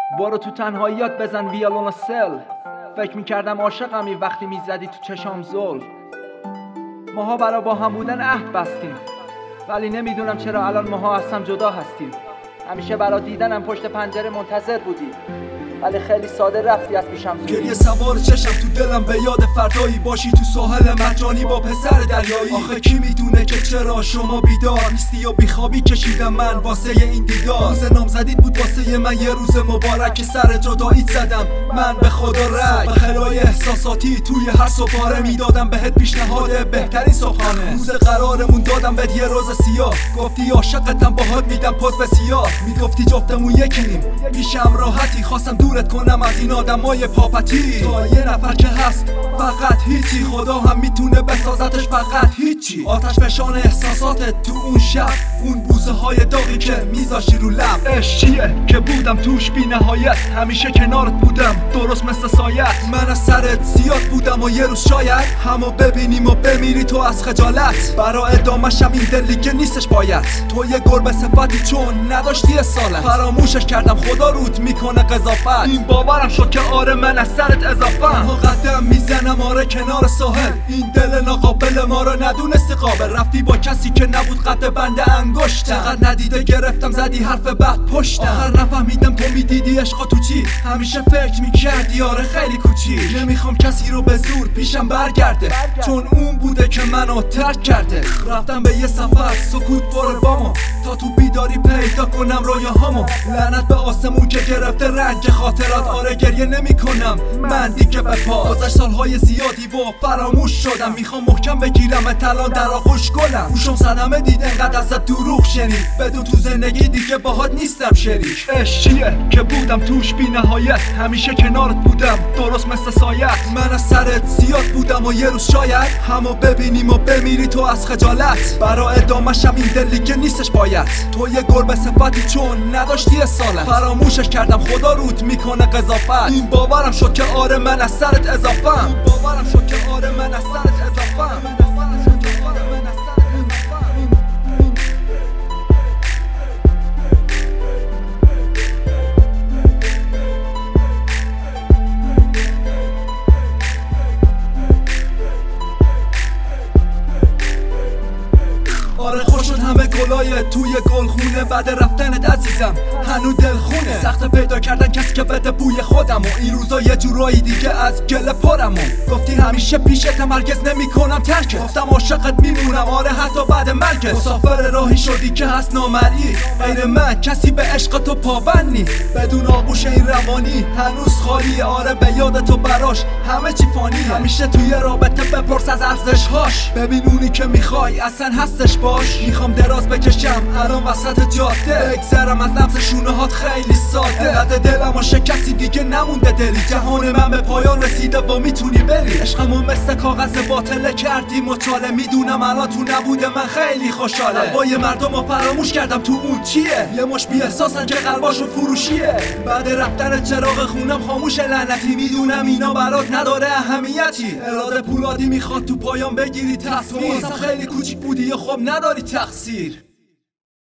برو تو تنهاییات بزن ویالون سل. فکر میکردم عاشقمی وقتی میزدی تو چشام زل. ماها برا با هم بودن عهد بستیم، ولی نمیدونم چرا الان ماها از هم جدا هستیم. همیشه برا دیدنم پشت پنجره منتظر بودی، ولی خیلی ساده رفتی از پیشم زودی. گریه سوار چشم تو دلم به یاد فردایی باشی تو ساحل مرجانی با پسر دریایی. آخه کی میدونه که چرا شما بیدار نیستی و بیخوابی کشیدم من واسه این دیدار. روز نامزدیت بود واسه من یه روز مبارک که سر جداییت زدم من به خدا رگ. به خلای احساساتی توی هر صبحاره میدادم بهت پیشنهاد بهترین صبحانه. روز قرارمون دادم بهت یه روز سیاه، گفتی عاشقتم باهات میدم پوز به سیاه. میگفتی جفتمون یکیم میشم راحتی، خواستم دورت کنم از این آدمای پاپتی. تا یه نفر که هست فقط هیچی، خدا هم میتونه بسازتش فقط هیچی. آتش فشان احساساتت تو اون شب، اون بوسه های داغی که میذاشی رو لب. عشق چیه که بودم توش بی نهایت، همیشه کنارت بودم درست مثل سایت. من از سرت زیاد بودم و یه روز شاید همو ببینیم و بمیری تو از خجالت. برا ادامشم این دلی که نیستش باید، تو یه گربه صفتی چون نداشتی اصالت. فراموشش کردم خدا روت میکنه قضاوت. این باورم شد که آره من از سرت اضافم. ها قدم میزنم آره کنار ساحل، این دل ناقابل ما رو ندونستی قابل. رفتی با کسی که نبود قد بنده انگشتم، چقدر ندیده گرفتم زدی حرف بعد پشتم. آخر نفهمیدم تو میدیدی عشقا تو چی، همیشه فکر میکردی آره خیلی کوچیک. نمیخوام کسی رو به زور پیشم برگرده، چون اون بوده که منو ترک کرده. رفتم به یه سفر سکوت پر بامو، تا تو بیداری پیدا کنم رویاهامو. لعنت به آسمون که گرفته رنج خاطرات، آره گریه نمی کنم من دیگه به پا. گذشت سالهای زیادی و فراموش شدم، میخوام محکم بگیرم الان در آغوش گلم. گوشم صدمه دید انقدر ازت دروغ شنید، بدون تو زندگی دیگه باهات نیستم شریک. عشق چیه که بودم توش بی نهایت، همیشه کنارت بودم درست مثل سایت. من از سرت زیاد بودم و یه روز شاید همو ببینیم و بمیری تو از خجالت. برا ادامشم این دلی که نیستش باید، تو یه گربه صفتی چون نداشتی اصالت. فراموشش کردم خدا روت میکنه قضاوت. این باورم شد که آره من از سرت اضافم. این باورم شد که آره من از سرت اضافم. آره خوش شد همه گلای توی گلخونه بعد رفتنت عزیزم، هنو دلخونه. سخت پیدا کردن کسی که بده بوی خودم، و این روزا یه جورایی دیگه از گله پرمو. گفتی همیشه پیشتم هرگز نمی کنم ترکت، گفتم عاشقت میمونم آره حتی بعد مرگت. مسافر راهی شدی که هست نامرئی، غیر من کسی به عشق تو پابند نی. بدون آغوش این روانی هنوز خالیه، آره به یاد تو براش همه چی فانیه. همیشه توی رابطه بپرس از ارزشهاش، ببین اونی که میخوای اصلا هستش باش. میخوام دراز بکشم الان وسط جاده، بگذرم از لمس شونه هات خیلی ساده. انقدر دلم و شکستی دیگه نمونده دلی، جهان من به پایان رسیده و میتونی بری. عشقمو مثل کاغذ باطله کردی مچاله، میدونم الان تو نبوده من خیلی خوشحاله. قلبای مردمو فراموش کردم تو اون چیه، یه مش بی احساسن که قلباشو فروشیه. بعد رفتن چراغ خونم خاموش لعنتی، میدونم اینا برات نداره اهمیتی. اراده پولادی میخواد تو پایان بگیری تصمیم، خیلی کوچیک بودی و خب نداری تقصیر.